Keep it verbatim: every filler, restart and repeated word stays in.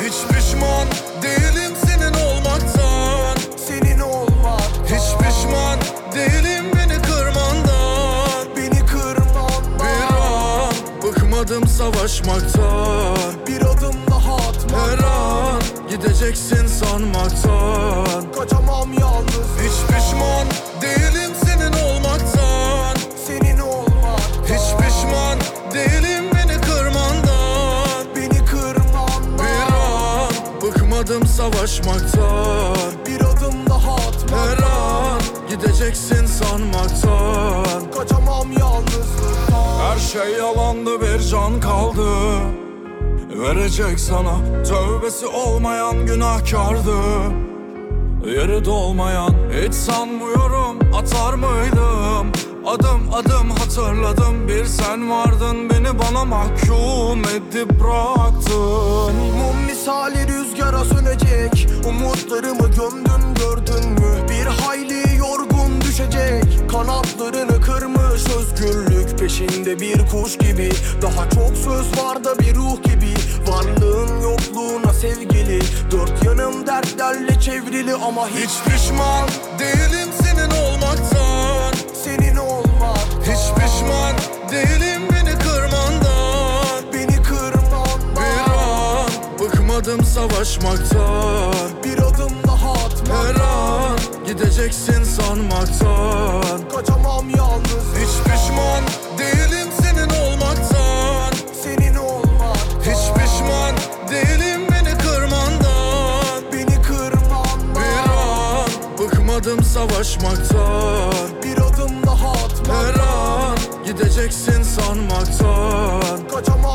Hiç pişman değilim senin olmaktan. Senin olmaktan. Hiç pişman değilim beni kırmandan. Beni kırmandan. Bir an bıkmadım savaşmaktan. Bir adım daha atmak. Her an gideceksin sanmaktan. Kaçamam yalnız. Hiç pişman değilim senin olmaktan. Senin olmaktan. Hiç pişman değilim beni kırmandan. Beni kırmandan. Bir an bıkmadım savaşmaktan. Bir adım daha atmak. Her an gideceksin sanmaktan. Kaçamam yalnızlıktan. Her şey yalandı, bir can kaldı verecek sana. Tövbesi olmayan günahkardı, yeri dolmayan. Hiç sanmıyorum atar mıydım. Adım adım hatırladım, bir sen vardın, beni bana mahkum edip bıraktın. Mum misali rüzgara sönecek. Umutlarımı gömdün, gördün mü? Bir hayli yorgun düşecek. Kanatlarını kırmış özgürlük peşinde bir kuş gibi. Daha çok söz var da bir ruh gibi. Varlığın yokluğuna sevgili. Dört yanım dertlerle çevrili ama hiç Hiç pişman değilim senin olmaktan. senin olmak. Hiç pişman değilim beni kırmandan. Beni kırmandan. Bir an bıkmadım savaşmaktan. Bir adım daha atmak. Her an gideceksin sanmaktan. Kaçamam yalnız. Hiç pişman değilim senin olmaktan. Senin olmak. Hiç pişman değilim beni kırmandan. Beni kırmandan. Bir an bıkmadım savaşmaktan. Bir adım daha atmak. Her an gideceksin sanmaktan. Kaçamam